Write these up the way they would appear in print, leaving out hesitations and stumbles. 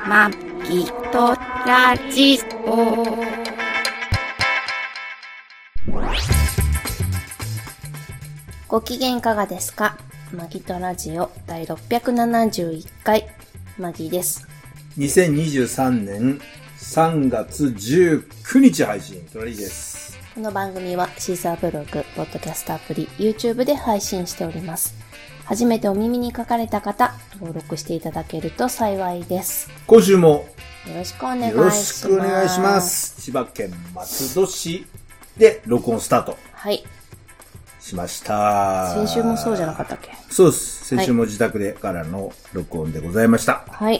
まきとラジオ。ご機嫌いかがですか？まきとラジオ第671回まぎです。 2023年3月19日配信、トラリーです。 この番組はシーサーブログ、ポッドキャストアプリ、YouTube で配信しております。初めてお耳に書かれた方、登録していただけると幸いです。 今週もよろしくお願いします。 よろしくお願いします。千葉県松戸市で録音スタート。 はい。 しました。 先週もそうじゃなかったっけ？ そうです。先週も自宅でからの録音でございました。 はい。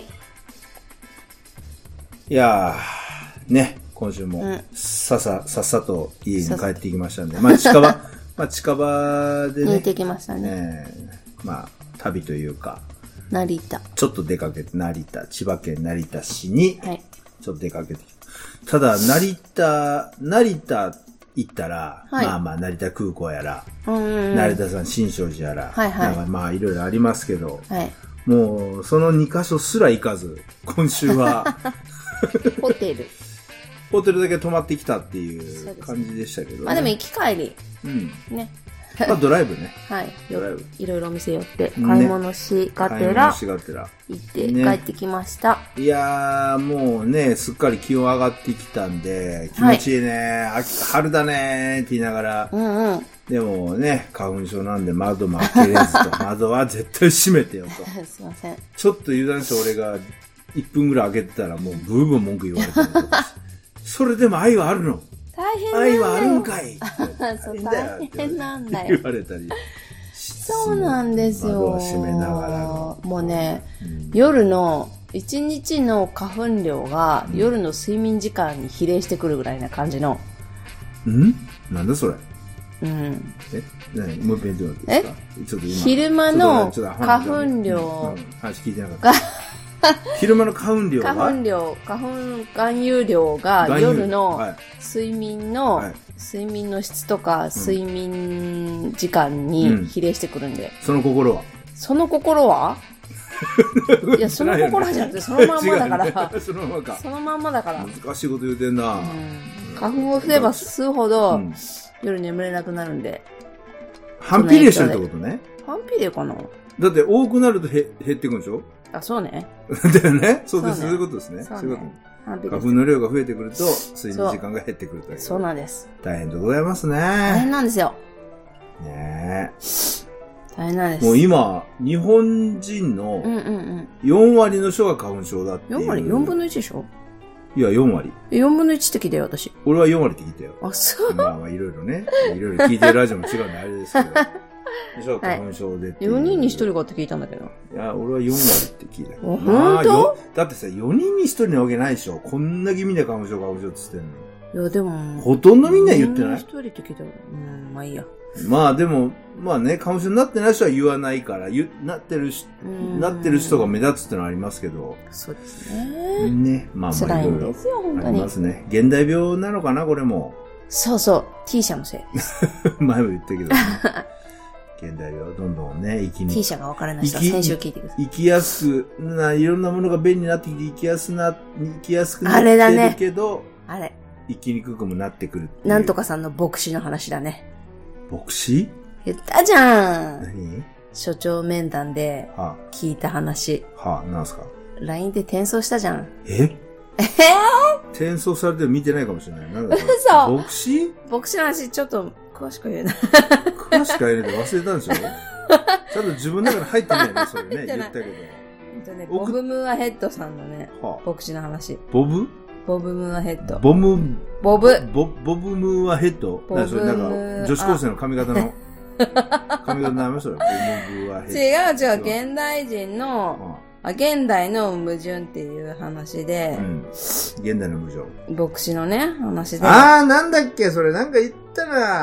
いやー、ね、今週もさっさと家に帰ってきましたんで、まあ近場でね。 見えてきましたね。 まあ、旅というか、 成田。ちょっと出かけて、千葉県成田市に、 はい。 ちょっと出かけてきた。ただ、成田行ったら、はい、まあ、成田空港やら、成田山新勝寺やら、 はいはい、 なんかまあ、いろいろありますけど、 はい、 もう、その2カ所すら行かず、今週は、 ホテルだけ泊まってきたっていう感じでしたけど、ね。 でも行き帰り。ね。 まあドライブね。 はい。いろいろお店寄って、買い物しがてら、行って帰ってきました。 いやー、もうね、すっかり気温上がってきたんで、気持ちいいね、春だねーって言いながら、でもね、花粉症なんで窓も開けれずと、窓は絶対閉めてよと。 すいません。 ちょっと油断して俺が1分ぐらい開けてたらもうブーブー文句言われてるとか。それでも愛はあるの？ 大変なんだよ。 愛はあるんかい。 そう大変なんだよ。 言われたり。 そうなんですよ。 窓を閉めながらの。 もうね、夜の1日の花粉量が夜の睡眠時間に比例してくるぐらいな感じの。 なんだそれ。何もう一遍どうですか？ちょっと今昼間の花粉量。 話聞いてなかった。昼間の花粉量が花粉含有量が夜の睡眠の質とか睡眠時間に比例してくるんで。 その心は？ いや、その心はじゃなくて、そのまんまだから。 そのままか。 そのまんまだから。 難しいこと言うてんな。 花粉を吸えば吸うほど、夜眠れなくなるんで。 反比例してるってことね。 反比例かな？ だって多くなると減ってくんでしょ？ あ、そうね。 だよね。そういうことですね。そういうこと。花粉の量が増えてくると、睡眠時間が減ってくるという。 そうなんです。 大変でございますね。 大変なんですよ。 ねえ。 大変なんです。 もう今、日本人の4割の人が花粉症だっていう。 4割 ?4 分の1でしょ？ いや、4割。 4分の1って聞いたよ、私。 俺は4割って聞いたよ。 あ、そう？ まあ、いろいろね。いろいろ聞いてるラジオも違うんであれですけど。花粉症でっていう。 4人に1人がって聞いたんだけど。 いや、俺は4割って聞いたけど。 本当？ だってさ、4人に1人なわけないでしょ。こんだけみんな花粉症って言ってんの。 いや、でも。 ほとんどみんな言ってない？ 1人って聞いたよ。まあいいや。 まあでも、まあね、花粉症になってない人は言わないから、なってる人が目立つってのはありますけど。 そうですね。 ね。まあまあ辛いんですよ、本当に。 ありますね。現代病なのかな、これも。 そうそう。T 社のせい。 前も言ったけど、ね。現代病どんどんね、 T 社が分からない人は先週聞いてください。 生きやすくいろんなものが便利になってきて生きやすくなってるけど、 あれ。 生きにくくもなってくるっていう。 なんとかさんの牧師の話だね。 牧師？ 言ったじゃん。 何？ 所長面談で聞いた話。 なんすか？ LINE で転送したじゃん。 転送されてる見てないかもしれない。なんだ嘘。 牧師の話ちょっと詳しく言えない。 詳しく言えないで忘れたんでしょ？ちゃんと自分の中に入ってないね、それね。言ったけど。 ボブ・ムーアヘッドさんのね、牧師の話。 ボブムーアヘッド。 ボブムーアヘッド？ なんか、女子高生の髪型の名前それ。ボブムーアヘッド。 違う。現代人の、現代の矛盾っていう話で、 現代の矛盾。 牧師のね、話で。 なんだっけそれなんか言ったな。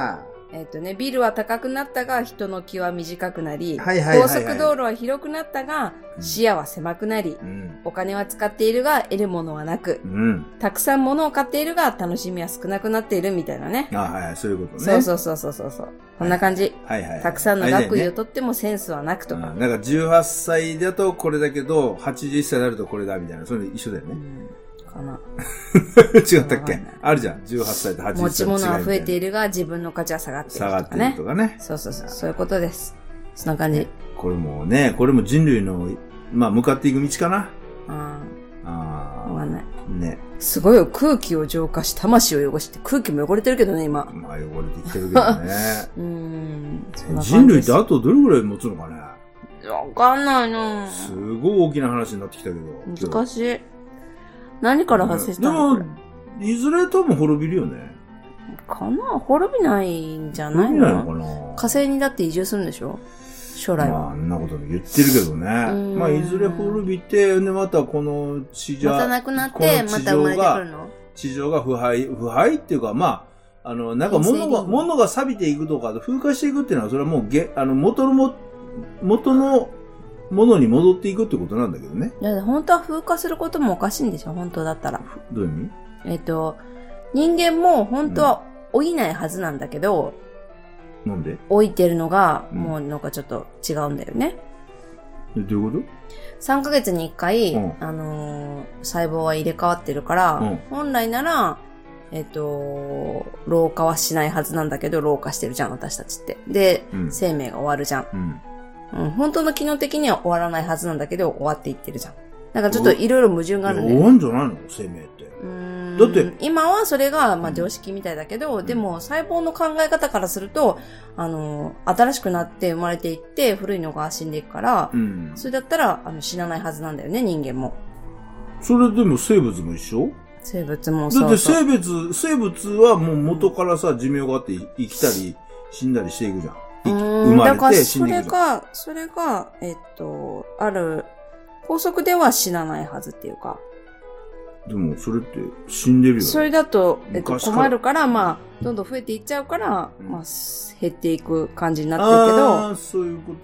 ビルは高くなったが人の気は短くなり、高はいはいはいはい、 速道路は広くなったが視野は狭くなり、お金は使っているが得るものはなく、たくさん物を買っているが楽しみは少なくなっているみたいなね。 はい、そういうことね。 そう。こんな感じ。 はいはい。 たくさんの学位を取ってもセンスはなくとか。 なんか18歳だとこれだけど、81歳になるとこれだみたいな、それ一緒だよね。 かな。 違ったっけ？あるじゃん。18歳と80歳の違い。 持ち物は増えているが自分の価値は下がっているとかね。 下がっているとかね。 そう。そういうことです。そんな感じ。 これも人類の、向かっていく道かな。 わかんない。 ね。 すごいよ。空気を浄化し、魂を汚して、空気も汚れてるけどね、今。 汚れてきてるけどね。 人類ってあとどれぐらい持つのかね。 わかんないの。 すごい大きな話になってきたけど。 難しい。何から発生したの？ でも、いずれ多分滅びるよね。 かな？滅びないんじゃないの？ 滅びないのかな？ 火星にだって移住するんでしょ？将来は。 あんなこと言ってるけどね。いずれ滅びて、で、またこの地上、 またなくなって、また生まれてくるの？ 地上が腐敗っていうか、なんか物が錆びていくとか、風化していくっていうのは、それはもう元のものに戻っていくってことなんだけどね。 だって本当は風化することもおかしいんでしょ？本当だったら。 どういう意味？ 人間も本当は老いないはずなんだけど、 なんで？ 老いてるのが、もうなんかちょっと違うんだよね。 どういうこと ？3ヶ月に1回、細胞は入れ替わってるから、本来なら、老化はしないはずなんだけど、老化してるじゃん、私たちって。で、生命が終わるじゃん。本当の機能的には終わらないはずなんだけど、終わっていってるじゃん。だからちょっといろいろ矛盾があるんだよね。 終わんじゃないの？生命って。だって、 今はそれが、常識みたいだけど、でも細胞の考え方からすると、新しくなって生まれていって、古いのが死んでいくから、それだったら、死なないはずなんだよね、人間も。 それでも生物も一緒？ 生物もそう。 だって生物はもう元からさ、寿命があって生きたり死んだりしていくじゃん。生まれて死んでいくじゃん。 それが、ある、高速では死なないはずっていうか。 でも、それって死んでるよね。 それだと、困るから、どんどん増えていっちゃうから、減っていく感じになってるけど。 ああ、そういうこと？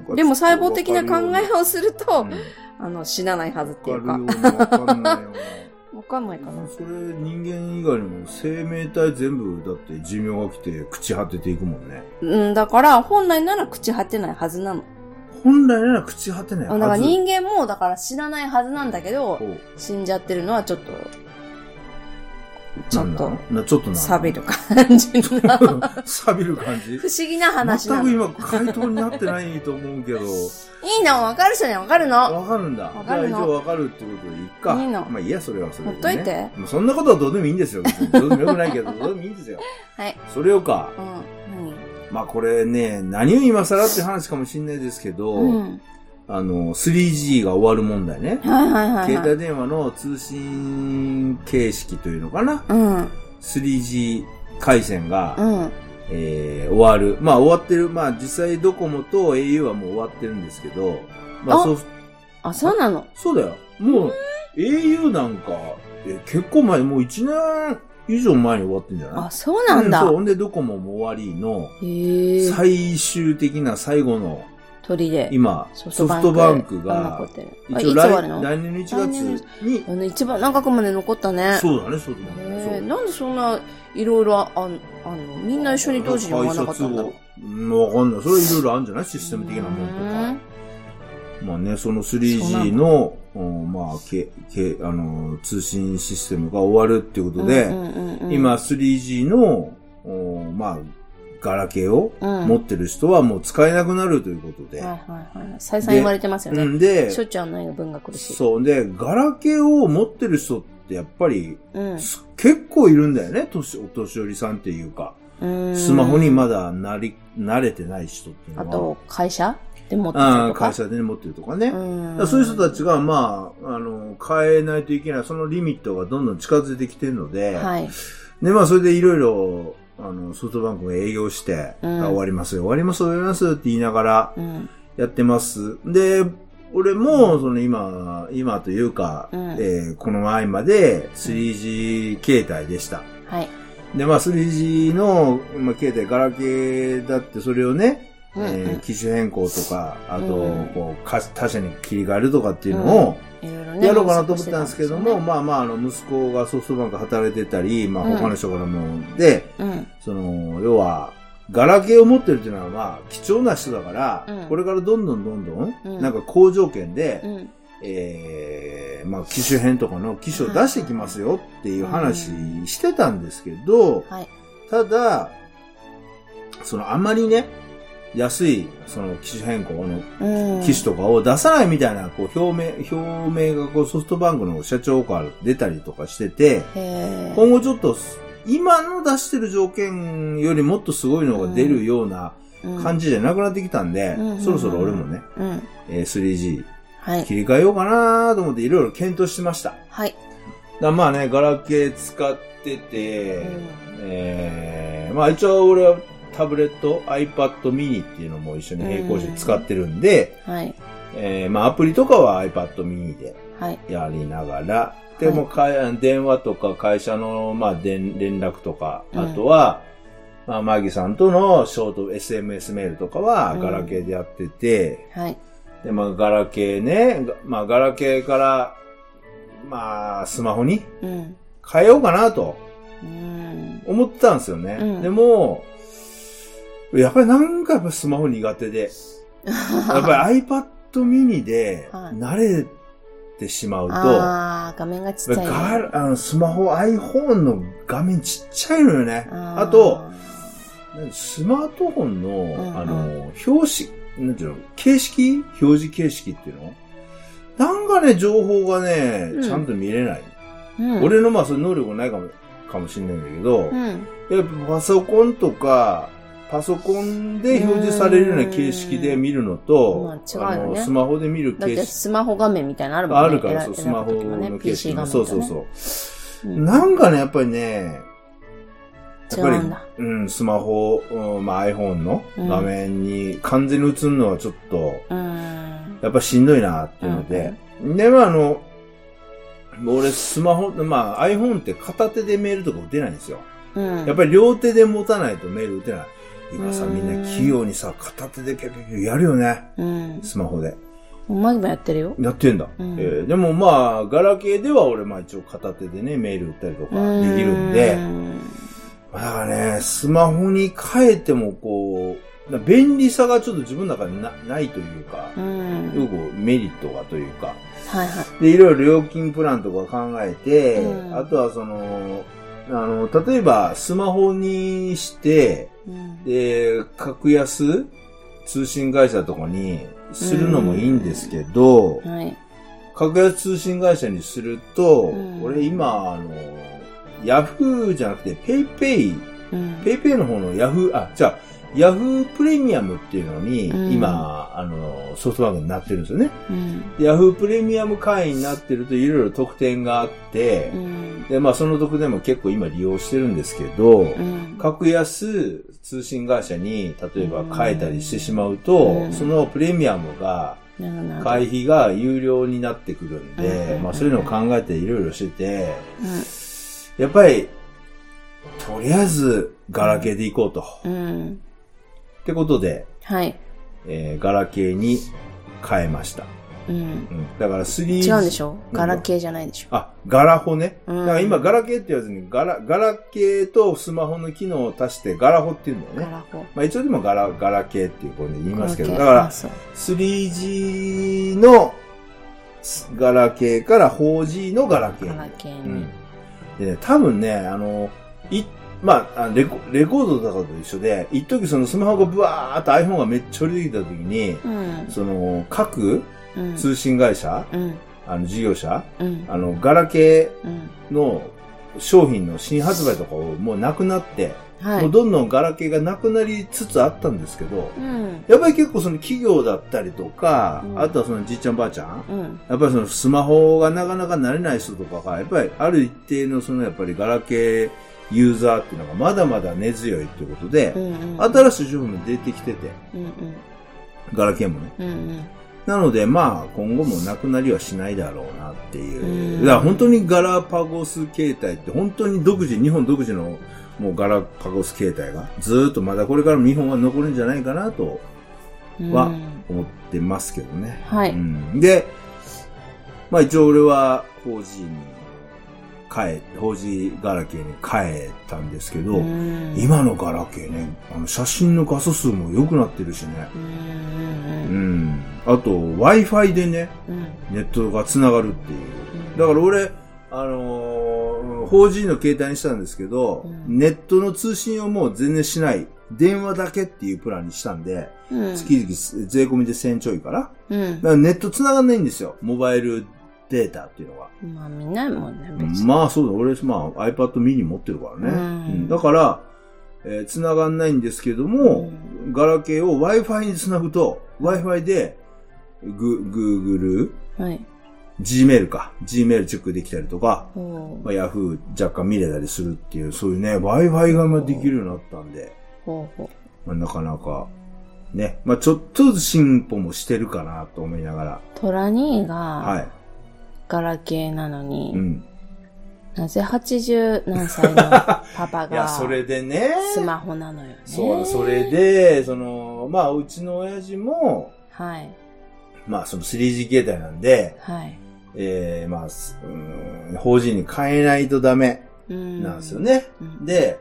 でも細胞的な考えをすると、死なないはずっていうか。 わかんないよ。 わかんないかな。 それ人間以外にも生命体全部だって寿命が来て朽ち果てていくもんね。 だから本来なら朽ち果てないはずなの。 本来なら朽ち果てないはず。 だから人間もだから死なないはずなんだけど、死んじゃってるのはちょっと錆びる感じな。 錆びる感じ？ 不思議な話なの。 全く今回答になってないと思うけど。 いいの？わかる人にはわかるの。 わかるんだ。じゃあ一応わかるってことでいいか。 いいの。 いいや、それはそれで、ね。 ほっといて。 もうそんなことはどうでもいいんですよ。どうでもよくないけど、どうでもいいんですよ。 はい。 それをか。 何？ これね、何を今更って話かもしれないですけど、3G が終わる問題ね。携帯電話の通信形式というのかな。3G 回線が、終わる。終わってる。実際ドコモと au はもう終わってるんですけど、 そうなの？ そうだよ。もう、au なんか、結構前、もう1年以上前に終わってんじゃない？ あ、そうなんだ。 そう。ほんでドコモも終わりの、最終的な最後の、 鳥で。 今、ソフトバンクが、一応来年の1月に。 一番長くまで残ったね。 そうだね、そうだね。 なんでそんな、いろいろみんな一緒に同時に終わらなかったんだろう。 わかんない。それいろいろあるんじゃない？システム的なもんとか。その 3G の、通信システムが終わるっていうことで、今 3G の、ガラケーを持ってる人はもう使えなくなるということで。 再三言われてますよね。 で、 しょっちゅうないの分が来るし。 そう。で、ガラケーを持ってる人ってやっぱり、結構いるんだよね。お年寄りさんっていうか。スマホにまだ慣れてない人っていうのは。 あと、会社で持ってるとか。 会社で持ってるとかね。そういう人たちが、変えないといけない。そのリミットがどんどん近づいてきてるので。で、それでいろいろ、ソフトバンクが営業して、終わりますって言いながら、やってます。で、俺も、今というか、この前まで 3G 携帯でした。 で、まあ 3G の、まあ、携帯、ガラケーだってそれをね、機種変更とか、あと、こう、他社に切り替えるとかっていうのを、やろうかなと思ったんですけども、まあまあ、息子がソフトバンク働いてたり、まあ他の人からもで、その、要は、ガラケーを持ってるっていうのは、まあ、貴重な人だから、これからどんどん、なんか好条件で、まあ、機種変とかの機種を出してきますよっていう話してたんですけど、ただ、そのあまりね、安い、その機種変更の機種とかを出さないみたいな、こう、表明がこうソフトバンクの社長から出たりとかしてて、今後ちょっと、今の出してる条件よりもっとすごいのが出るような感じじゃなくなってきたんで、そろそろ俺もね、3G 切り替えようかなと思っていろいろ検討してました。はい。まあね、ガラケー使ってて、まあ一応俺はタブレット iPad mini っていうのも一緒に並行して使ってるんで、まあアプリとかは iPad mini でやりながら、でも電話とか会社のまあ連絡とか、あとは、まあマギさんとのショート SMS メールとかはガラケーでやってて、でまあガラケーね、まあガラケーからまあスマホに変えようかなと思ってたんですよね。でもやっぱりなんかやっぱスマホ苦手で、やっぱり iPad mini で慣れてしまうと、 画面がちっちゃい、 スマホ iPhone の画面ちっちゃいのよね。あと、スマートフォンの、表紙、なんていうの、表示形式っていうのなんかね、情報がね、ちゃんと見れない。俺のまあ、そういう能力ないかもしれないんだけど、やっぱパソコンとか、パソコンで表示されるような形式で見るのと、スマホで見る形式。 だってスマホ画面みたいなのあるもんね。 あるから、そう、スマホの形式。そう。なんかね、やっぱりね、やっぱり、スマホ、まあ iPhone の画面に完全に映るのはちょっと、やっぱしんどいなっていうので、で、まあ俺スマホ、まあ iPhone って片手でメールとか打てないんですよ。やっぱり両手で持たないとメール打てない。今さ、みんな器用にさ、片手でピャピャピャやるよね。スマホで。 マギもやってるよ。 やってんだ。でもまあ、ガラケーでは俺まあ一応片手でね、メール打ったりとかできるんで、だからね、スマホに変えてもこう、便利さがちょっと自分の中にないというか、よくメリットがというか、で、いろいろ料金プランとか考えて、あとはその、例えばスマホにして、で、格安通信会社とかにするのもいいんですけど、格安通信会社にすると、俺今、ヤフーじゃなくてペイペイの方のヤフー、ヤフープレミアムっていうのに、今、ソフトバンクになってるんですよね。ヤフープレミアム会員になってるといろいろ特典があって、で、まあその特典も結構今利用してるんですけど、格安通信会社に例えば変えたりしてしまうと、そのプレミアムが、会費が有料になってくるんで、まあそういうのを考えていろいろしてて、やっぱり、とりあえずガラケーで行こうと。ってことで、ガラケーに変えました。だから 3G。 違うんでしょ？ガラケーじゃないでしょ？ ガラホね。だから今ガラケーって言わずにガラケーとスマホの機能を足してガラホって言うんだよね。ガラホ。まあ一応でもガラケーっていうことで言いますけど、だから 3G のガラケーから 4G のガラケー。ガラケー。でね、多分ね、まあ、レコードとかと一緒で、一時そのスマホがブワーっと iPhone がめっちゃ降りてきた時に、その各通信会社、事業者、ガラケーの商品の新発売とかをもうなくなって、もうどんどんガラケーがなくなりつつあったんですけど、やっぱり結構その企業だったりとか、あとはそのじいちゃんばあちゃん、やっぱりそのスマホがなかなか慣れない人とかが、やっぱりある一定のそのやっぱりガラケーユーザーっていうのがまだまだ根強いということで、新しい情報も出てきてて、ガラケーもね。なのでまあ今後もなくなりはしないだろうなっていう。だから本当にガラパゴス携帯って本当に日本独自のもうガラパゴス携帯がずーっとまだこれからも日本は残るんじゃないかなとは思ってますけどね。 はい。 で、まあ一応俺は4G ガラケーに変えたんですけど、今のガラケーね、写真の画素数も良くなってるしね。あと Wi-Fi でね、ネットが繋がるっていう。だから俺、4G の携帯にしたんですけど、ネットの通信をもう全然しない。電話だけっていうプランにしたんで、月々税込みで1000ちょいから。だからネット繋がんないんですよ。モバイルデータっていうのが。 まあ見ないもんね、別に。まあそうだ、俺、iPad mini 持ってるからね。だから、繋がんないんですけども、ガラケーを Wi-Fi に繋ぐと、Wi-Fi で、Google、Gmail チェックできたりとか、Yahoo 若干見れたりするっていう、そういうね、Wi-Fi ができるようになったんで、なかなか、ね、ちょっとずつ進歩もしてるかなと思いながら。 トラ兄が、ガラケーなのに、なぜ80何歳のパパが、いや、 それでね、 スマホなのよね。 そう、それで、うちの親父も、その 3G 携帯なんで、4G に変えないとダメなんですよね。で、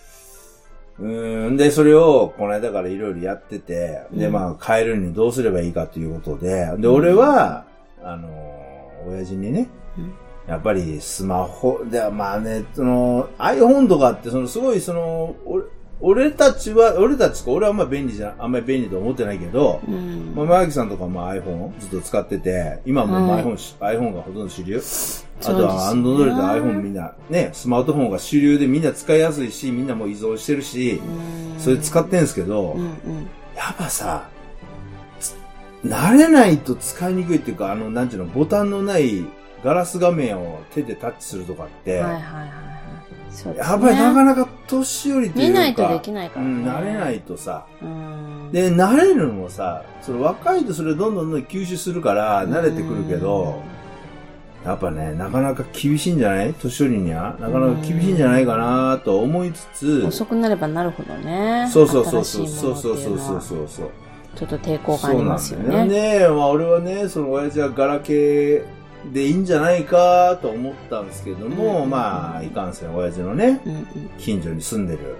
それをこの間からいろいろやってて、で、変えるにどうすればいいかということで、で、俺は、親父にね、やっぱりスマホで、iPhone とかって、すごい、俺たちか、俺はあんまり便利と思ってないけど、マギさんとかも iPhone ずっと使ってて、今もiPhone がほとんど主流。あとは Android と iPhone みんな、ね、スマートフォンが主流でみんな使いやすいし、みんなも依存してるし、それ使ってんですけど、やっぱさ、慣れないと使いにくいっていうか、なんていうの、ボタンのないガラス画面を手でタッチするとかって、そうですね、やっぱりなかなか年寄りっていうか、 見ないとできないからね。 慣れないとさ、で、慣れるのもさ、若いとそれどんどん吸収するから慣れてくるけど、やっぱね、なかなか厳しいんじゃない？年寄りには。なかなか厳しいんじゃないかなと思いつつ。 遅くなればなるほどね。 そう。 ちょっと抵抗がありますよね。そうなんだよね。俺はね、親父はガラケーでいいんじゃないかと思ったんですけども、いかんせん親父のね、近所に住んでる、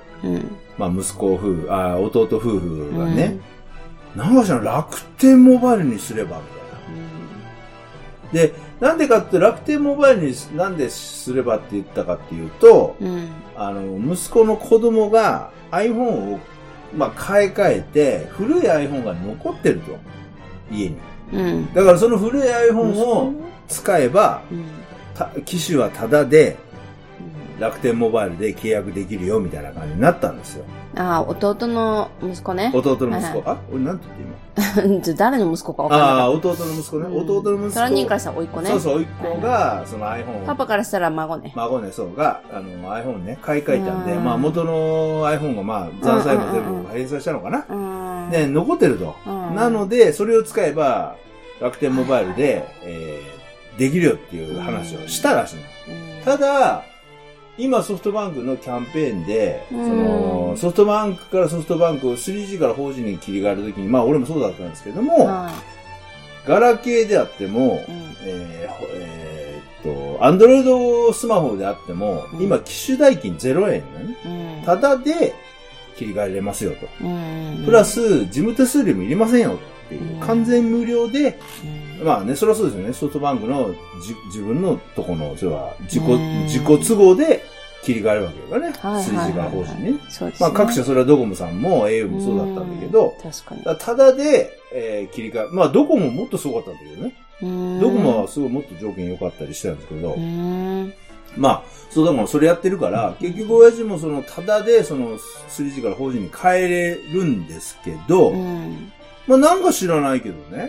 弟夫婦がね、なんかしら楽天モバイルにすれば、みたいな。で、なんでかって楽天モバイルになんですればって言ったかっていうと、息子の子供が iPhone を買い替えて、古い iPhone が残ってると。家に。だからその古い iPhone を使えば、機種はタダで、楽天モバイルで契約できるよ、みたいな感じになったんですよ。弟の息子ね。 弟の息子。俺なんて言って今。誰の息子か分かんない。 弟の息子ね。弟の息子。 3人からしたら甥っ子ね。 そう、甥っ子が、その iPhone。 パパからしたら孫ね。 孫ね、そうが、iPhone ね、買い替えたんで、元の iPhone が残債も全部返済したのかな。で、残ってると。なので、それを使えば、楽天モバイルで、できるよっていう話をしたらしいの。ただ、今ソフトバンクのキャンペーンで、ソフトバンクからソフトバンクを 3G から 4G に切り替えるときに、俺もそうだったんですけども、ガラケーであっても、アンドロイドスマホであっても、今機種代金0円ね、ただで切り替えれますよと。プラス、事務手数料もいりませんよっていう、完全無料で、それはそうですよね。ソフトバンクの自分のとこの、それは自己都合で切り替えるわけだからね。3G から 4G にね。各社それはドコモさんも au もそうだったんだけど、ただで、切り替え、ドコモもっとすごかったんだけどね。ドコモはすごいもっと条件良かったりしたんですけど、だからそれやってるから、結局親父もただで3G から 4G に変えれるんですけど、なんか知らないけどね。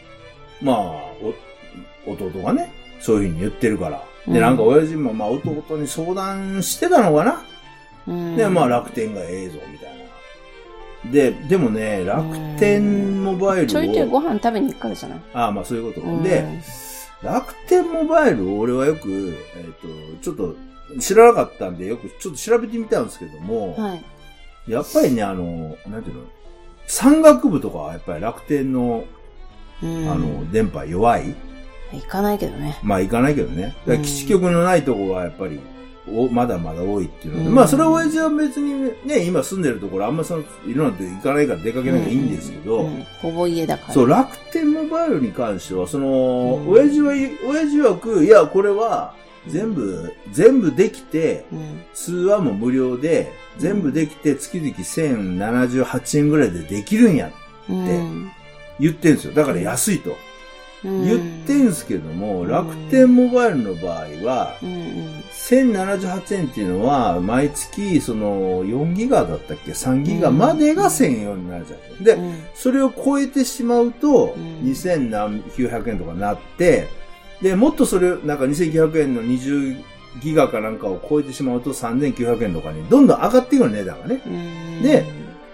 弟がね、そういうふうに言ってるから。で、なんか親父も弟に相談してたのかな。で、楽天がええぞ、みたいな。でもね、楽天モバイルを。 ちょいちょいご飯食べに行くからじゃない？ そういうこと。で、楽天モバイルを俺はよく、ちょっと、 知らなかったんで、よくちょっと調べてみたんですけども、 はい。 やっぱりね、なんていうの、山岳部とかはやっぱり楽天の、電波弱い？ 行かないけどね。 まあ行かないけどね。だから基地局のないところはやっぱり、まだまだ多いっていうので、まあそれは親父は別にね、今住んでるところあんまいろんなとこ行かないから出かけなきゃいいんですけど、 ほぼ家だから。 そう、楽天モバイルに関しては、親父曰く、いや、これは、全部できて、通話も無料で、全部できて月々1078円ぐらいでできるんやって言ってんですよ。だから安いと。言ってんすけども、楽天モバイルの場合は、1078円っていうのは、毎月、4ギガだったっけ ?3 ギガまでが1004になるじゃん。で、それを超えてしまうと、2900円とかなって、で、もっとそれ、なんか2900円の20ギガかなんかを超えてしまうと3900円とかにどんどん上がっていくの値段がね。で、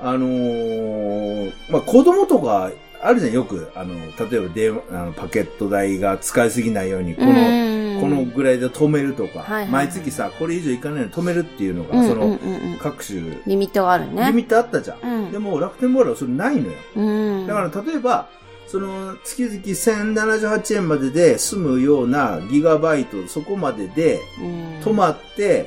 まあ、子供とか、あるじゃん、よく、例えばパケット代が使いすぎないように、このぐらいで止めるとか、毎月さ、これ以上いかないの止めるっていうのが、各種、 リミットがあるね。 リミットあったじゃん。でも、楽天モバイルはそれないのよ。だから、例えば、月々1078円までで済むようなギガバイト、そこまでで、止まって、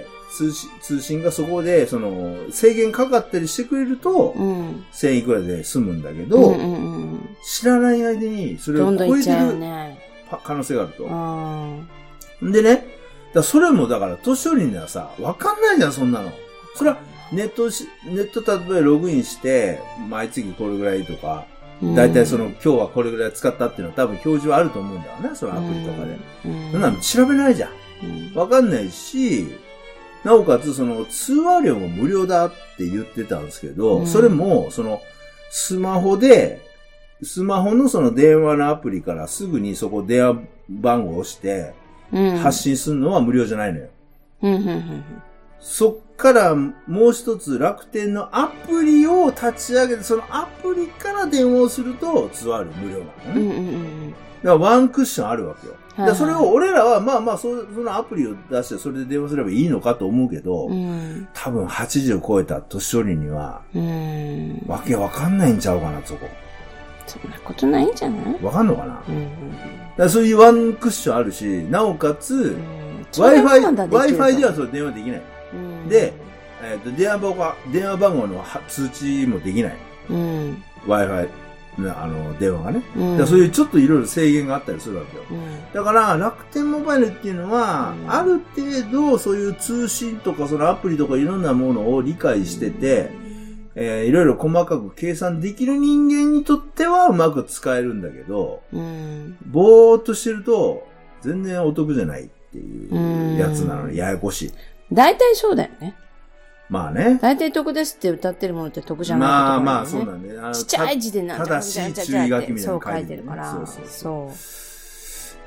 通信がそこで、制限かかったりしてくれると、1000いくらで済むんだけど、知らない間に、それを超えてる可能性があると。でね、それもだから、年寄りにはさ、わかんないじゃん、そんなの。それは、ネット例えばログインして、毎月これぐらいとか、だいたい今日はこれぐらい使ったっていうのは多分表示はあると思うんだよね、そのアプリとかで。そんなの調べないじゃん。わかんないし、なおかつ通話料も無料だって言ってたんですけど、それもスマホの電話のアプリからすぐにそこ電話番号を押して発信するのは無料じゃないのよ。そっからもう一つ楽天のアプリを立ち上げて、そのアプリから電話をすると通話料無料なのね。だからワンクッションあるわけよ。それを俺らはまあそのアプリを出してそれで電話すればいいのかと思うけど、多分80超えた年寄りには、わけわかんないんちゃうかな、そこ。 そんなことないんじゃない？ わかんのかな？だからそういうワンクッションあるし、なおかつ、Wi-Fi ではそれ電話できない。で、電話番号の通知もできない。Wi-Fi。電話がね。そういうちょっといろいろ制限があったりするわけよ。だから楽天モバイルっていうのは、ある程度そういう通信とかそのアプリとかいろんなものを理解してて、いろいろ細かく計算できる人間にとってはうまく使えるんだけど、ぼーっとしてると全然お得じゃないっていうやつなのにややこしい。 大体そうだよね。 まあね。 大体得ですって歌ってるものって得じゃないことが、ね。 まあそうなんだね。 ちっちゃい字でなん正しい注意書きみたいなの書いてるから。そう。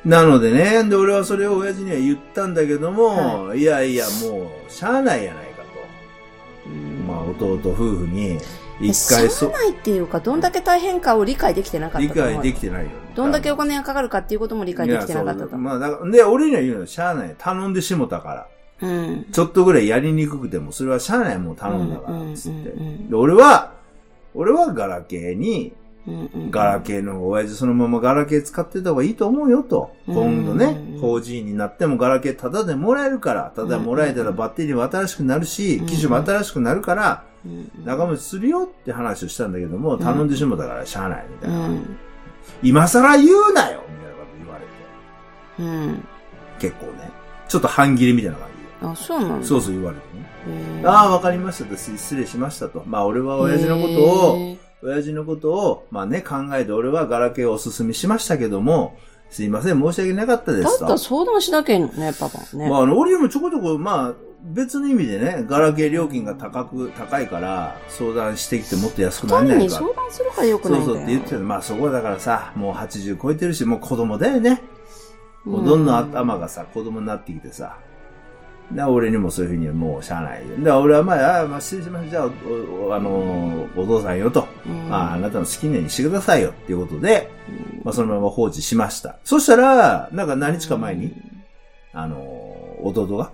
なのでね、で、俺はそれを親父には言ったんだけども、いやいや、もう、しゃあないやないかと。まあ、弟夫婦に、一回しゃあないっていうか、どんだけ大変かを理解できてなかったと思う。 理解できてないよ。 どんだけお金がかかるかっていうことも理解できてなかったと。 まあ、だから、で、俺には言うの、しゃあない。頼んでしもたから。ちょっとぐらいやりにくくても、それはしゃあないもん頼んだから、つって。で、俺はガラケーに、ガラケーの親父そのままガラケー使ってた方がいいと思うよと。今度ね、4G になってもガラケータダでもらえるから、タダもらえたらバッテリーも新しくなるし、機種も新しくなるから、長持ちするよって話をしたんだけども、頼んでしもたからしゃあないみたいな。今更言うなよみたいなこと言われて。結構ね、ちょっと半切れみたいな感じ。 あ、そうなんだ。 そう言われてね。ああ、わかりましたと、失礼しましたと。まあ、俺は親父のことを、まあね、考えて俺はガラケーをおすすめしましたけども、すいません、申し訳なかったですと。 だったら相談しなきゃいいのね、パパね。 まあ、俺もちょこちょこ、まあ、別の意味でね、ガラケー料金が高いから、相談してきてもっと安くならないか。 二人に相談するからよくないんだよ。 そうって言ってた。まあ、そこだからさ、もう80超えてるし、もう子供だよね。もうどんどん頭がさ、子供になってきてさ。俺にもそういうふうにもうしゃあない。俺はまあ失礼しました。じゃあ、お父さんよと。あなたの好きなようにしてくださいよっていうことで、まあそのまま放置しました。そしたら、なんか何日か前に、弟が、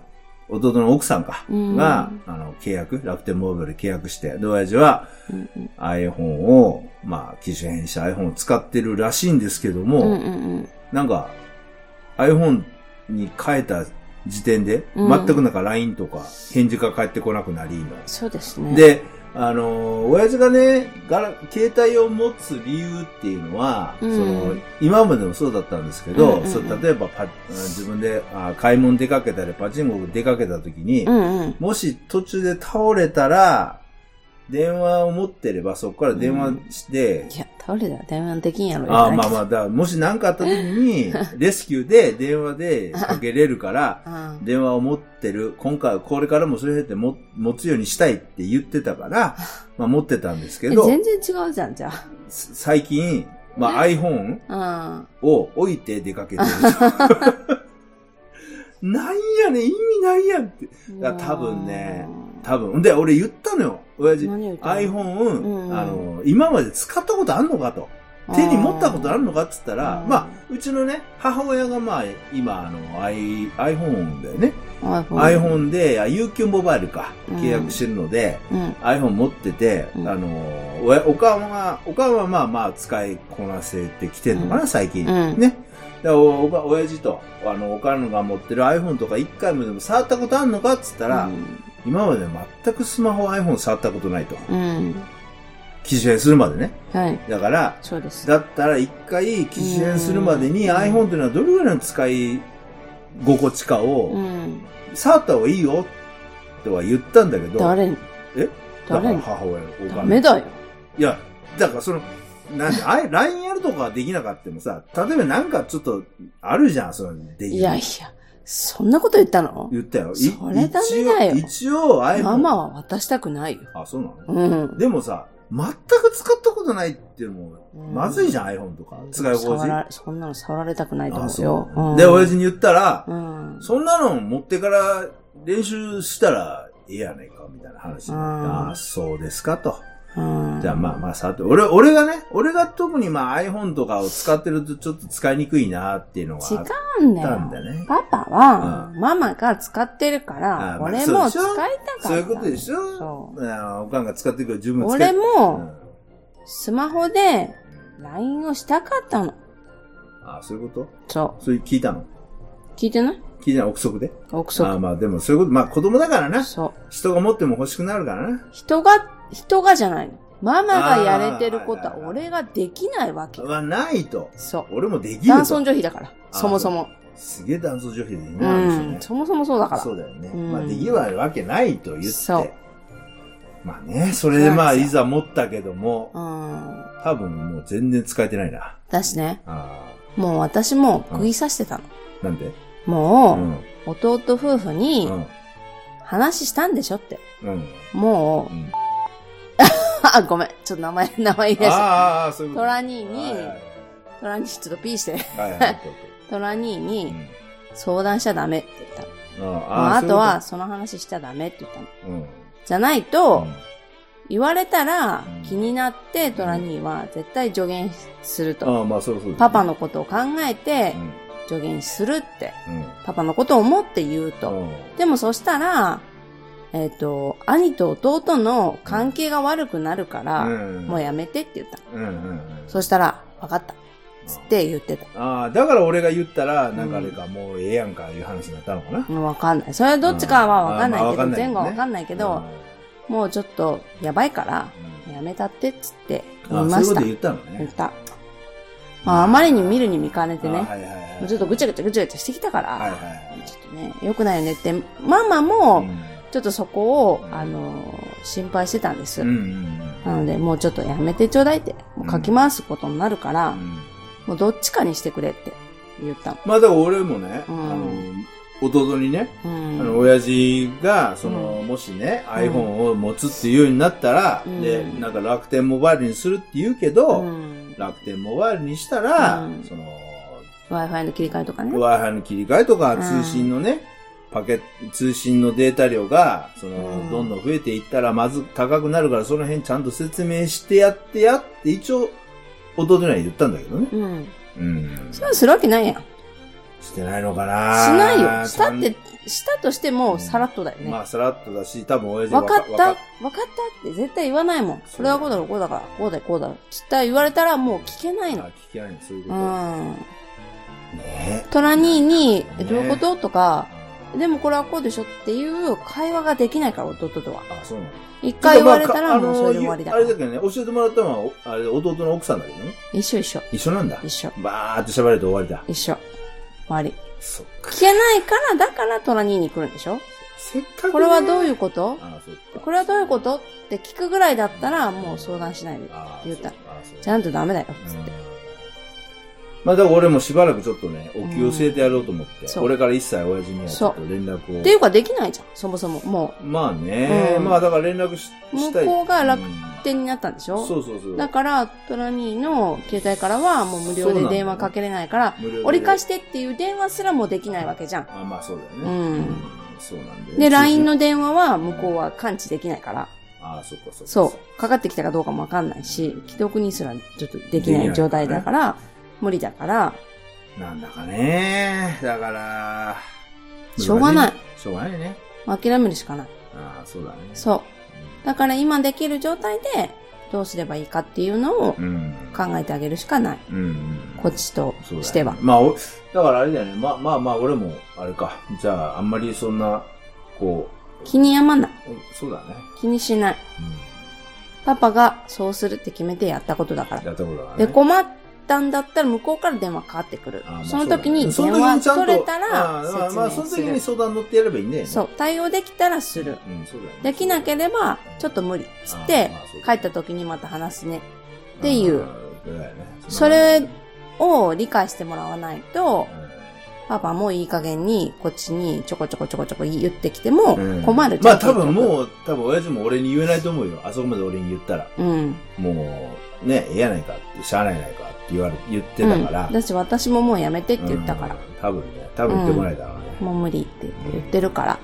弟の奥さんか、が、楽天モバイル契約して、で、親父は、iPhone を、機種変した iPhone を使ってるらしいんですけども、なんか、iPhone に変えた時点で、全くなんか LINE とか返事が返ってこなくなりの。 そうですね。 で、親父がね、携帯を持つ理由っていうのは、今までもそうだったんですけど、例えば自分で買い物出かけたり、パチンコ出かけた時に、もし途中で倒れたら、電話を持ってれば、そこから電話して、 いや、倒れたら電話できんやろ。 もし何かあった時に、レスキューで電話でかけれるから、電話を持ってる、これからもそれって持つようにしたいって言ってたから、持ってたんですけど、 全然違うじゃん、じゃあ。 最近、iPhone を置いて出かけてる。なんやねん、意味ないやんって。多分。で、俺言ったのよ。親父。iPhone、今まで使ったことあんのかと。手に持ったことあるのかって言ったら、うちのね、母親が今、iPhone だよね。iPhone で、UQ モバイルか、契約してるので、iPhone 持ってて、おかんは使いこなせてきてるのかな、最近。ね。親父と、おかんが持ってる iPhone とか一回もでも触ったことあるのかって言ったら、今まで全くスマホ iPhone 触ったことないと。機種変するまでね。 はい。 だから、 そうです。 だったら一回機種変するまでに iPhone っていうのはどれぐらいの使い心地かを、触った方がいいよとは言ったんだけど。 誰に？ だから母親のお金。 ダメだよ。 いや、だからLINE やるとかできなかったもさ、例えばなんかちょっとあるじゃん、できる。 いや、そんなこと言ったの？ 言ったよ。 それダメだよ。 一応 iPhone。 ママは渡したくないよ。 あ、そうなの？でもさ、全く使ったことないっていうのも、まずいじゃん、iPhone とか。使い心地。 そんなの触られたくないと思うよ。 で、親父に言ったら、そんなの持ってから練習したらええやないか、みたいな話になって、あ、そうですかと。じゃあさて、俺が特にiPhone とかを使ってるとちょっと使いにくいなっていうのがあったんだよね。 パパは、ママが使ってるから、俺も使いたかった。 そういうことでしょ？そう。おかんが使ってるから自分使俺も、スマホで LINE をしたかったの。 あ、そういうこと？ そう。 それ聞いたの？ 聞いてない？ 聞いてない？憶測で？ 憶測。 でもそういうこと、子供だからな。 そう。 人が持っても欲しくなるからな。 人がじゃないの。ママがやれてることは俺ができないわけ。 ないと。 そう。 俺もできると。 男尊女卑だから。そもそも。 すげえ男尊女卑でね。 そもそもそうだから。 そうだよね。できるわけないと言って。そう。それでいざ持ったけども、多分もう全然使えてないな。 だしね。もう私も釘刺してたの。 なんで？ もう、弟夫婦に、話したんでしょって。もう、ごめん。ちょっと名前言い出した。 そういうこと。 トラ兄に、ちょっとピーして。トラ兄に、相談しちゃダメって言ったの。あとは、その話しちゃダメって言ったの。じゃないと、言われたら気になってトラ兄は絶対助言すると。パパのことを考えて、助言するって。パパのことを思って言うと。でもそしたら、兄と弟の関係が悪くなるから、もうやめてって言った。そしたら、分かった。つって言ってた。 だから俺が言ったら、なんかあれか、もうええやんか、いう話になったのかな？ 分かんない。それはどっちかは分かんないけど、前後は分かんないけど、もうちょっと、やばいから、やめたってっつって言いました。 そういうこと言ったのね。 言った。あまりに見るに見かねてね、ちょっとぐちゃぐちゃしてきたから、ちょっとね、良くないよねって、ママも、ちょっとそこを、心配してたんです。なので、もうちょっとやめてちょうだいって、もうかき回すことになるから、もうどっちかにしてくれって言ったの。 だから俺もね、弟にね、親父が、もしね、iPhone を持つっていうようになったら、で、なんか楽天モバイルにするって言うけど、楽天モバイルにしたら、 Wi-Fi の切り替えとかね。 Wi-Fi の切り替えとか、通信のね、通信のデータ量が、どんどん増えていったら、まず高くなるから、その辺ちゃんと説明してやって、一応、弟には言ったんだけどね。 そうするわけないやん。 してないのかな。 しないよ。したとしても、さらっとだよね。 まあ、さらっとだし、多分親父わかったって絶対言わないもん。これはこうだろ、こうだから、こうだよ、こうだろ。つったら言われたらもう聞けないの。 聞けないの、そういうこと。 ね。トラ兄に、どういうこととか、でもこれはこうでしょっていう会話ができないから、弟とは。 あ、そうなの。 一回言われたらもうそれで終わりだから。 あれだけどね、教えてもらったのは、あれ、弟の奥さんだけどね。 一緒。 一緒なんだ。 一緒。 バーって喋れて終わりだ。 一緒。終わり。 そっか。 聞けないから、だからトラ兄に来るんでしょ。 せっかく、ね。これはどういうこと？ あ、そっか。 これはどういうことって聞くぐらいだったら、もう相談しないで。言ったら。ちゃんとダメだよ、つって。 まあだから俺もしばらくちょっとね、お気を据えてやろうと思って、これから一切親父にはちょっと連絡を。 っていうかできないじゃん、そもそも。もう。 まあね、まあだから連絡したい。 向こうが楽天になったんでしょ。 そう。 だから、トラ兄の携帯からはもう無料で電話かけれないから、折り返してっていう電話すらもできないわけじゃん。 まあそうだよね。そうなんで。 で、LINE の電話は向こうは感知できないから。 そっか。 そう。かかってきたかどうかもわかんないし、既読にすらちょっとできない状態だから、無理だから。 なんだかね。だから、 しょうがない。 しょうがないね。 諦めるしかない。 そうだね。 そう。だから今できる状態でどうすればいいかっていうのを考えてあげるしかない。こっちとしては。 まあ、だからあれだよね。まあ、俺も、あれか。じゃあ、あんまりそんな、こう。 気に病まない。 そうだね。 気にしない。パパがそうするって決めてやったことだから。 やったことだからね。 で、困ったんだったら向こうから電話かかってくる。その時に電話取れたら説明する。 まあ、その時に相談乗ってやればいいんだよね。 そう。対応できたらする。できなければ、ちょっと無理。つって、帰った時にまた話すね。っていう。それを理解してもらわないと、パパもいい加減にこっちにちょこちょこ言ってきても困る。 まあ多分親父も俺に言えないと思うよ。あそこまで俺に言ったら。もう、ね、ええやないかって、しゃあないかって言ってたから。 だし私ももうやめてって言ったから。 多分言ってもらえたからね。 もう無理って言ってるから。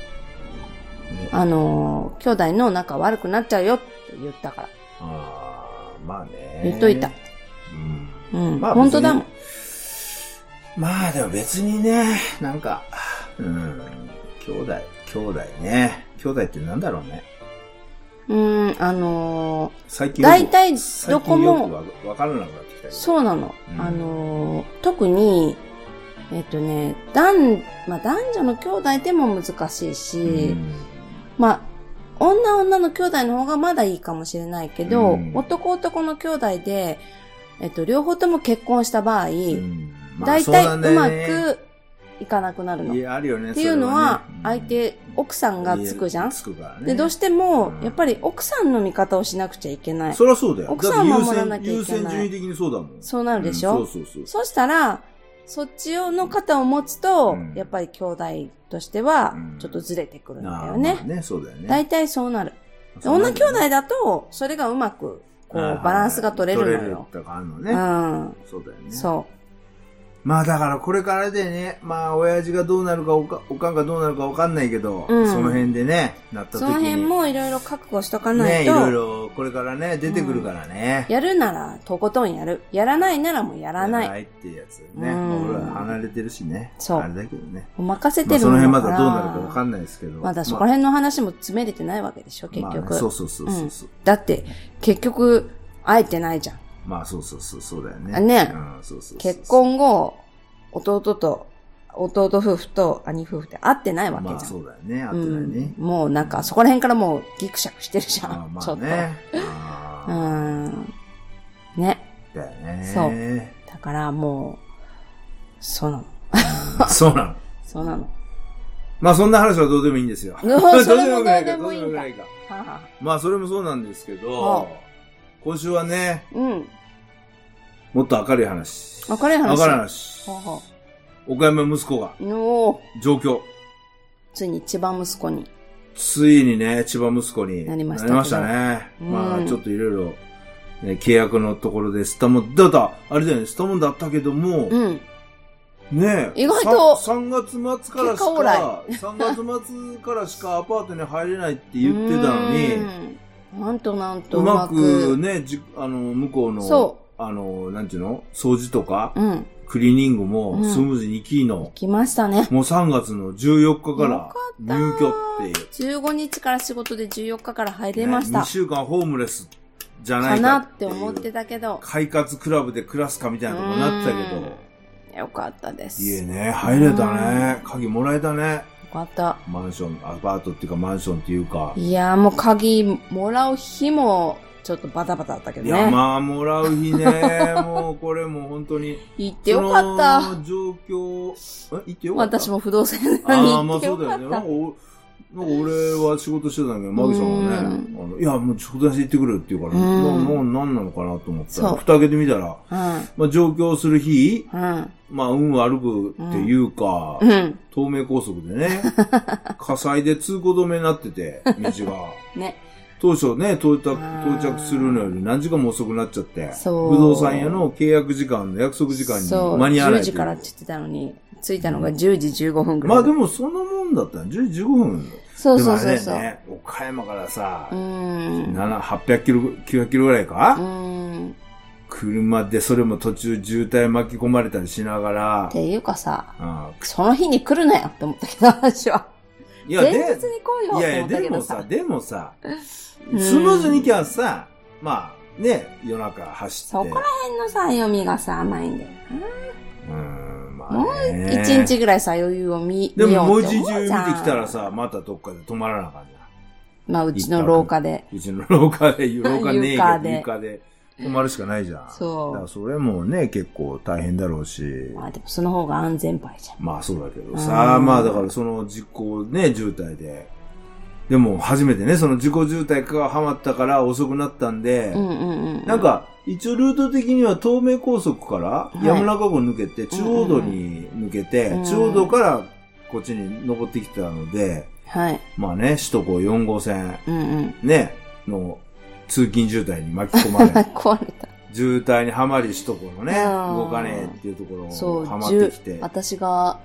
兄弟の仲悪くなっちゃうよって言ったから。 まあね。 言っといた。まあ本当だもん。 まあでも別にね、なんか、兄弟ね。兄弟ってなんだろうね。最近大体どこもわからなくなってきた。 そうなの。特に、男女の兄弟でも難しいし、女の兄弟の方がまだいいかもしれないけど、男の兄弟で、両方とも結婚した場合、大体うまくいかなくなるの。 あるよね。 っていうのは、相手、奥さんがつくじゃん。で、どうしても、やっぱり奥さんの味方をしなくちゃいけない。 そりゃそうだよ。 奥さんを守らなきゃいけない。 優先順位的にそうだもん。 そうなるでしょ。そうしたら、そっちの肩を持つと、やっぱり兄弟としては、ちょっとずれてくるんだよね。 そうだよね。 大体そうなる。女兄弟だと、それがうまく、バランスが取れるのよ。 取れるとかあるのね。そうだよね。 そう。 まあだからこれからでね、親父がどうなるかおかんがどうなるかわかんないけど、その辺でね、なった時に。 その辺もいろいろ覚悟しとかないと。 ね、いろいろこれからね、出てくるからね。 やるならとことんやる。やらないならもうやらない。 やらないっていうやつね。俺は離れてるしね。 そう。 あれだけどね。 任せてるんだから。 その辺まだどうなるかわかんないですけど。 まだそこら辺の話も詰めれてないわけでしょ、結局。 そう。 だって、結局、会えてないじゃん。 そうだよね。 ね。結婚後、弟夫婦と兄夫婦って会ってないわけじゃん。 そうだよね。会ってないね。 もうなんか、そこら辺からもうギクシャクしてるじゃん。ちょっと。 ね。 ね。 だよね。 そう。だからもう、そうなの。そうなの。 そうなの。 まあそんな話はどうでもいいんですよ。 それもどうでもいいんか。 まあそれもそうなんですけど、今週はね、もっと明るい話。 明るい話。 岡山息子が、上京。 ついに千葉息子に。 ついにね、千葉息子になりましたね。まあちょっといろいろ、契約のところでスタモン、あれだよね、スタモンだったけども、ね意外と 3月末からしかアパートに入れないって言ってたのに、 なんとうまくね、向こうの、なんていうの掃除とか、 クリーニングもスムーズに行きの。 来ましたね。 もう3月の14日から入居っていう。 15日から仕事で14日から入れました。 2週間ホームレスじゃないかかなって思ってたけど。 快活クラブで暮らすかみたいなとこになってたけど。よかったです。 家ね、入れたね。鍵もらえたね。 よかった。 マンション、アパートっていうかマンションっていうか。 いやーもう鍵もらう日も、ちょっとバタバタだったけどね。 いや、まあ、もらう日ね。もう、これもう本当に。 行ってよかった。 その状況、行ってよかった。 私も不動産屋に行ってよかった。 まあそうだよね。なんか俺は仕事してたんだけど、マギさんはね、いや、もう仕事して行ってくるって言うから、何なのかなと思ったら、蓋開けてみたら、まあ上京する日、まあ運悪くっていうか、東名高速でね、火災で通行止めになってて、道が。ね。当初ね、到着するのより何時間も遅くなっちゃって、不動産屋の契約時間の約束時間に間に合わない。10 時からって言ってたのに、着いたのが10時15分くらい。 まあでもそんなもんだったね。10時15分。 そうそうそうそう。 ね、岡山からさ、800キロ、900キロぐらいか車でそれも途中渋滞巻き込まれたりしながら。 っていうかさ、その日に来るなよって思ったけど、私は。いや、前日に来いよって思ったけどさ。 でもさ、スムーズに行きゃさ、まあね、夜中走って。 そこら辺のさ、読みがさ、甘いんだよな。 まあね、 もう一日ぐらいさ、余裕を見ようって思うじゃん。 でももう一日見てきたらさ、またどっかで止まらなあかんじゃん。 まあ、うちの廊下で。 うちの廊下で、廊下ねえけど、床で止まるしかないじゃん。 そう。 だからそれもね、結構大変だろうし。 まあでもその方が安全牌じゃん。 まあそうだけどさ、まあだからその事故ね、渋滞で。でも初めてね、その事故渋滞がはまったから遅くなったんで、なんか一応ルート的には東名高速から山中湖抜けて中央道に抜けて、中央道からこっちに登ってきたので、まあね、首都高4号線、ね、の通勤渋滞に巻き込まれ壊れた。 渋滞にはまり首都高のね、動かねえっていうところをはまってきて。 私が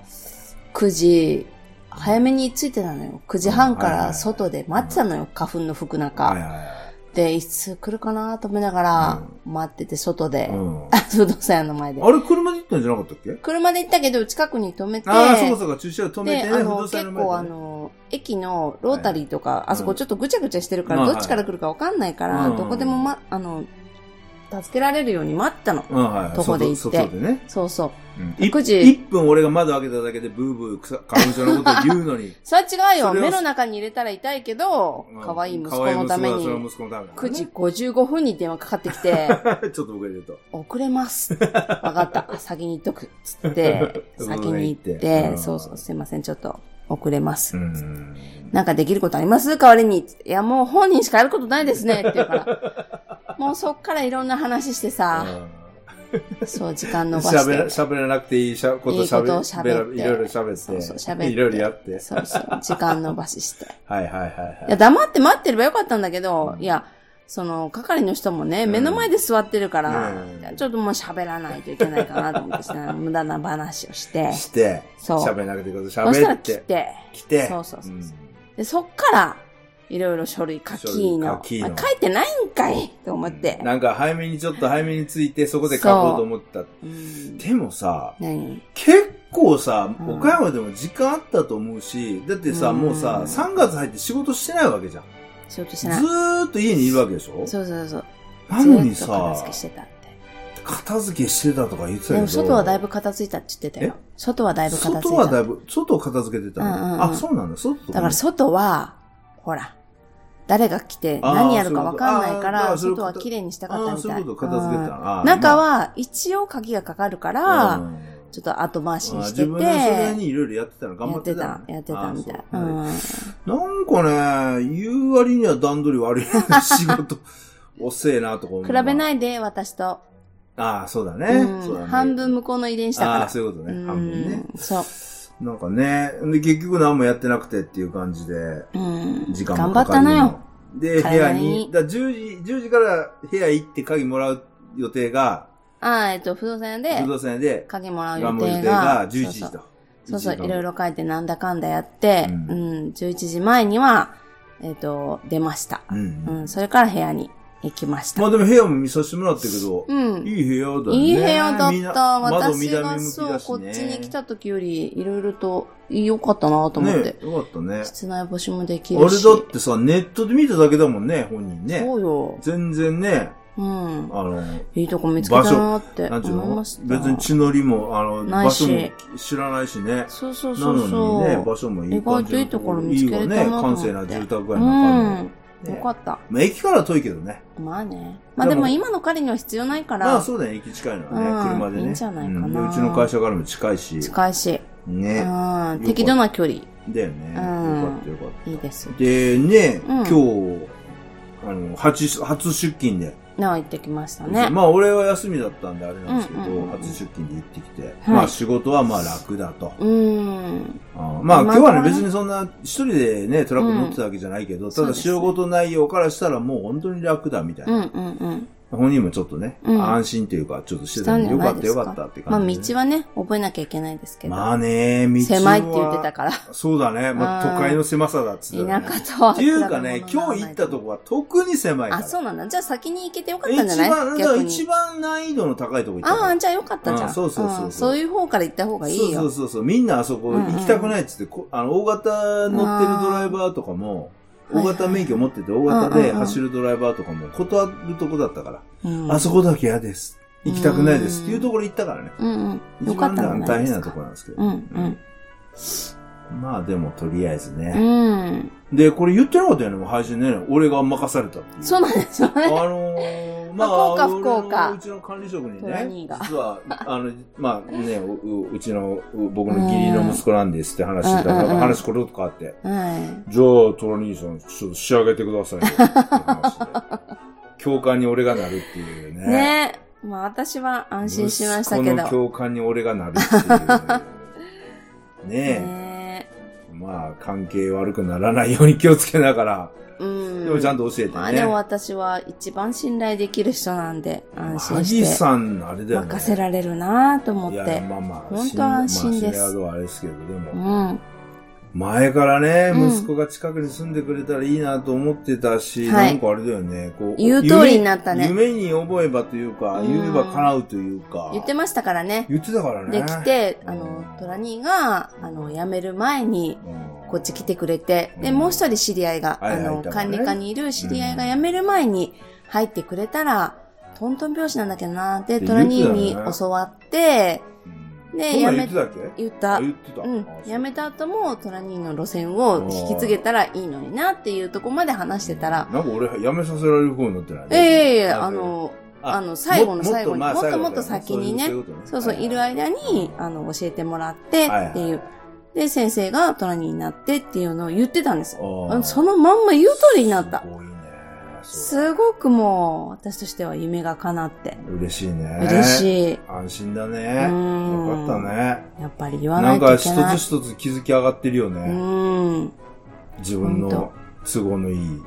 9時、早めに着いてたのよ。9時半から外で待ってたのよ。花粉の吹く中。で、いつ来るかなと思いながら、待ってて、外で。不動産屋の前で。 あれ、車で行ったんじゃなかったっけ？ 車で行ったけど、近くに止めて。 ああ、そうそうか、駐車場止めてね、不動産屋の前で。 結構駅のロータリーとか、あそこちょっとぐちゃぐちゃしてるから、どっちから来るかわかんないから、どこでも助けられるように待ったの。とこで行って。そうそう。 9時。1分俺が窓開けただけでブーブー花粉症のこと言うのに。 それは違うよ。目の中に入れたら痛いけど、可愛い息子のために。9時55分に電話かかってきて。 ちょっと遅れると。 遅れます。わかった。先に行っとく。つって、先に行って、そうそう、すいません、ちょっと遅れます。なんかできることあります代わりに。いや、もう本人しかやることないですね。って言うから。もうそっからいろんな話してさ。そう、時間伸ばして。 喋らなくていいこと喋って。いろいろ喋って。そうそう、喋って。いろいろやって。 そうそう、時間伸ばしして。 はいはいはい。 いや、黙って待ってればよかったんだけど、いや、係の人もね、目の前で座ってるから、ちょっともう喋らないといけないかなと思ってさ、無駄な話をして。 そう。喋らなくていいこと喋って。 そしたら来て。そう。で、そっから、いろいろ書類書きの。書いてないんかいと思って。 なんか早めについてそこで書こうと思った。でもさ、結構さ、岡山でも時間あったと思うし、だってさ、もうさ、3月入って仕事してないわけじゃん。 仕事してない。 ずーっと家にいるわけでしょ？ そう。 なのにさ、 片付けしてたって。 片付けしてたとか言ってたけど。 でも外はだいぶ片付いたって言ってたよ。外はだいぶ片付いた。 外を片付けてたの。あ、そうなんだ。 だから外は、ほら、誰が来て何やるか分かんないから、外は綺麗にしたかったみたい。 そういうこと片付けた。 中は一応鍵がかかるから、ちょっと後回しにしてて。 自分のそれにいろいろやってたの頑張ってた。 やってたみたい。 なんかね、言う割には段取り悪い仕事、遅えなとか思う。 比べないで、私と。 ああ、そうだね。 半分向こうの遺伝子だから。 ああ、そういうことね。半分ね。 そう。 なんかね、で、結局何もやってなくてっていう感じで、時間もかかる。 頑張ったのよ。 で、部屋に、10時から部屋行って鍵もらう予定が、 不動産屋で、鍵もらう予定が、 11時と。 そう、いろいろ書いてなんだかんだやって、11時前には、出ました。それから部屋に行きました。 まあでも部屋も見させてもらったけど、いい部屋だね。 いい部屋だった。 私がそう、こっちに来た時より、いろいろと良かったなと思って。 ね、よかったね。 室内干しもできるし。 あれだってさ、ネットで見ただけだもんね、本人ね。 そうよ。 全然ね。 いいとこ見つけたなーって思いました。 別に地のりも、場所も知らないしね。 そうそう。 なのにね、場所もいい感じ。 意外といいところ見つけれたなと思って。 いいよね、閑静な住宅街の中で。よかった。 まあ、駅からは遠いけどね。 まあね。まあでも今の彼には必要ないから。 まあそうだね、駅近いのはね、車でね。 いいんじゃないかな。 うちの会社からも近いし。 近いし。 ね。 適度な距離。 だよね。よかったよかった。 いいです。 でね、今日、初出勤で。 行ってきましたね。 まあ俺は休みだったんであれなんですけど、初出勤で行ってきて、まあ仕事はまあ楽だと。まあ今日はね別にそんな一人でねトラック乗ってたわけじゃないけど、ただ仕事内容からしたらもう本当に楽だみたいな。本人もちょっとね、安心というか、ちょっとしてたんで、よかったよかったって感じ、 まあ道はね、覚えなきゃいけないですけど。 まあね、道は。 狭いって言ってたから。 そうだね。まあ都会の狭さだっつって、 田舎とは。 っていうかね、今日行ったとこは特に狭いから。 あ、そうなんだ。じゃあ先に行けてよかったんじゃない一番難易度の高いとこ行った。 ああ、じゃあよかったじゃん。そうそう。そういう方から行った方がいいよ。 そう。みんなあそこ行きたくないっつって、大型乗ってるドライバーとかも、大型免許持ってて大型で走るドライバーとかも断るとこだったから、あそこだけ嫌です。行きたくないですっていうところ行ったからね。一番大変なところなんですけど。まあでもとりあえずね。で、これ言ってなかったよね、もう配信ね。俺が任されたっていう。 そうなんですよね。 まあ、 福岡。 うちの管理職にね、実は、まあね、うちの、僕の義理の息子なんですって話してたら、話これとかあって、じゃあ、トラ兄さん、ちょっと仕上げてくださいよって話で、教官に俺がなるっていうね。 ね。まあ私は安心しましたけど。 この教官に俺がなるっていう。ねまあ、関係悪くならないように気をつけながら、でもちゃんと教えてね。 まあでも私は一番信頼できる人なんで、安心して。 萩さん、あれだよね。 任せられるなと思って。いや、 まあまあ、 本当安心です。 まあ、信頼はあれですけど、でも。前からね、息子が近くに住んでくれたらいいなと思ってたし、なんかあれだよね、こう。 言う通りになったね。 夢に覚えばというか、言えば叶うというか。 言ってましたからね。 言ってたからね。 できて、トラ兄が、辞める前に、こっち来てくれて、で、もう一人知り合いが、管理課にいる知り合いが辞める前に入ってくれたら、トントン拍子なんだけどな、で、トラ兄に教わって、で、 言ったっけ？ 言った。辞めた後もトラ兄の路線を引き継げたらいいのになっていうとこまで話してたら。 なんか俺、辞めさせられる方になってない？ 最後の最後に、もっともっと先にね、そう、いる間に、教えてもらってっていう。で、先生がトラ兄になってっていうのを言ってたんですよ。そのまんま言う通りになった。すごくもう、私としては夢が叶って。 嬉しいね。 嬉しい。 安心だね。よかったね。 やっぱり言わないといけない。 なんか一つ一つ築き上がってるよね。自分の都合のいい。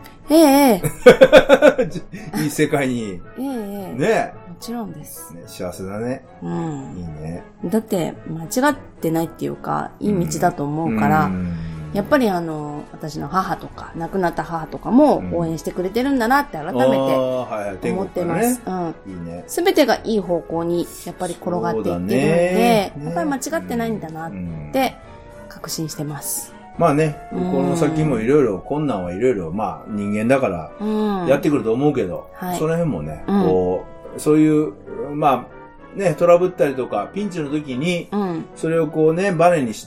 いい世界に。ね。 もちろんです。 幸せだね。いいね。 だって、間違ってないっていうか、いい道だと思うから、やっぱり私の母とか、亡くなった母とかも応援してくれてるんだなって改めて思ってます。すべてがいい方向にやっぱり転がっていってるんで、やっぱり間違ってないんだなって確信してます。 まあね、この先もいろいろ、困難はいろいろ、まあ人間だからやってくると思うけど、その辺もね、こう、そういう、まあね、トラブったりとか、ピンチの時に、それをこうね、バネにして、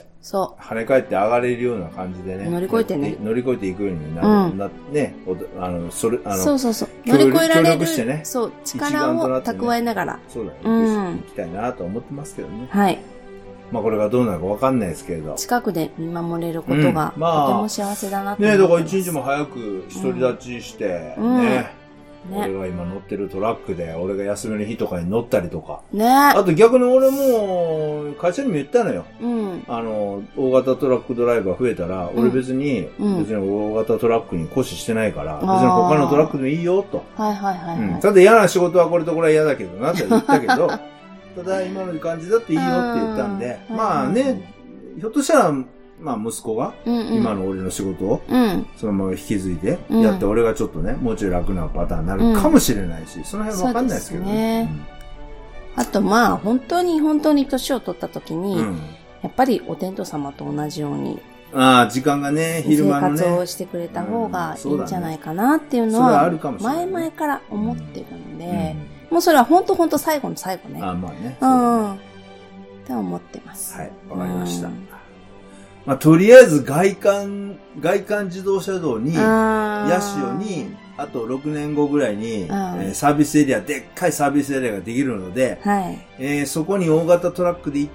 跳ね返って上がれるような感じでね。 乗り越えてね。 乗り越えていくようになる。ね。 そう。乗り越えられる。 協力してね。 そう。力を蓄えながら。 そうだね。行きたいなと思ってますけどね。 はい。 まあこれがどうなるかわかんないですけれど。 近くで見守れることが、とても幸せだなと思ね、だから一日も早く独り立ちして、ね。俺が今乗ってるトラックで、俺が休みの日とかに乗ったりとか。 ね。 あと逆に俺も、会社にも言ったのよ。大型トラックドライバー増えたら、俺別に大型トラックに固視してないから、別に他のトラックでもいいよ、と。ただ嫌な仕事はこれとこれは嫌だけどなって言ったけど、ただ今の感じだっていいよって言ったんで、まあね、ひょっとしたら、 まあ息子が、今の俺の仕事を、そのまま引き継いでやって、俺がちょっとね、もうちょい楽なパターンになるかもしれないし、その辺わかんないですけどね。 あとまあ、本当に年を取った時に、やっぱりお天道様と同じように、 時間がね、昼間のね。 生活をしてくれた方がいいんじゃないかなっていうのは、前々から思ってるので、もうそれは本当最後の最後ね。 まあね。 って思ってます。 はい、わかりました。まあ、とりあえず外環自動車道に、ヤシオに、あと6年後ぐらいに、サービスエリア、でっかいサービスエリアができるので、そこに大型トラックで行って、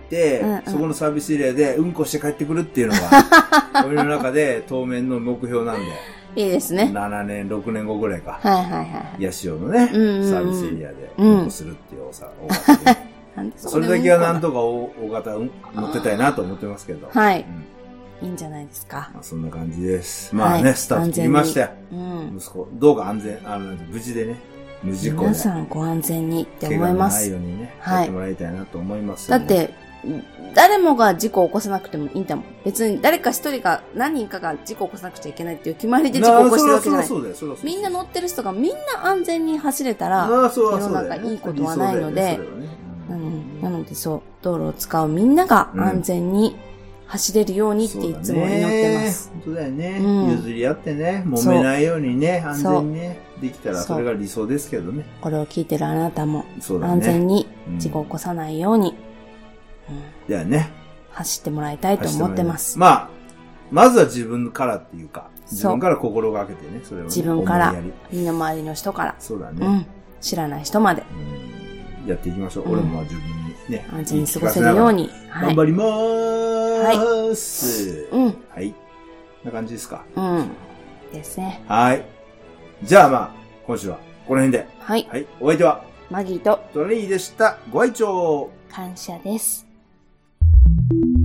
そこのサービスエリアでうんこして帰ってくるっていうのが、俺の中で当面の目標なんで。 いいですね。 7年、6年後ぐらいか。ヤシオのね、サービスエリアでうんこするっていう大型で。それだけはなんとか大型乗ってたいなと思ってますけど。 はい。いいんじゃないですか。 そんな感じです。まあね、スタート切りましたよ。息子、どうか安全、無事でね、無事故で。 皆さんご安全にって思います。 怪我のないようにね、やってもらいたいなと思いますよね。だって、誰もが事故を起こさなくてもいいんだもん。別に誰か一人が、何人かが事故を起こさなくちゃいけないっていう決まりで事故を起こしてるわけじゃない。みんな乗ってる人がみんな安全に走れたら、世の中いいことはないので、なのでそう、道路を使うみんなが安全に走れるようにっていつも祈ってます。 本当だよね。譲り合ってね、揉めないようにね、安全にね、できたらそれが理想ですけどね。 これを聞いてるあなたも、安全に事故を起こさないように、 だよね。 走ってもらいたいと思ってます。 まあ、まずは自分からっていうか、自分から心がけてね、それをね。 自分から、身の回りの人から、 そうだね。 知らない人まで。 やっていきましょう。俺も自分にね。 安全に過ごせるように。 頑張りまーす。はい。こんな感じですか。 ですね。 はい。じゃあまあ、今週はこの辺で。 はい。 はい。お相手は、 マギーとトレイでした。ご愛聴。 感謝です。